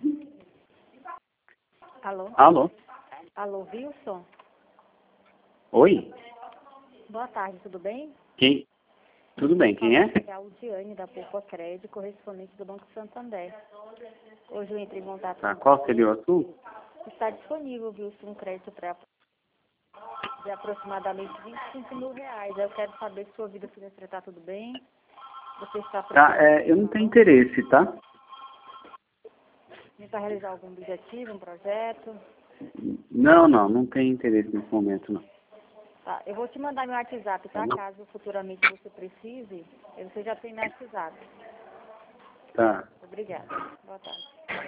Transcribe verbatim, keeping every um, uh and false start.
Alô? Alô? Alô, Wilson? Oi? Boa tarde, tudo bem? Quem? Tudo bem, quem é? É a Aldiane, da Poupa Crédito, correspondente do Banco Santander. Hoje eu entrei em contato Tá, com qual você. seria o assunto? Está disponível, Wilson, um crédito pra, de aproximadamente vinte e cinco mil reais. Eu quero saber se sua vida financeira está tudo bem. Você está Tá, é, eu não tenho interesse, tá? para realizar algum objetivo, um projeto? Não, não, não tenho interesse nesse momento, não. Tá, eu vou te mandar meu WhatsApp, tá? Tá bom? Caso futuramente você precise, você já tem meu WhatsApp. Tá. Obrigada. Boa tarde.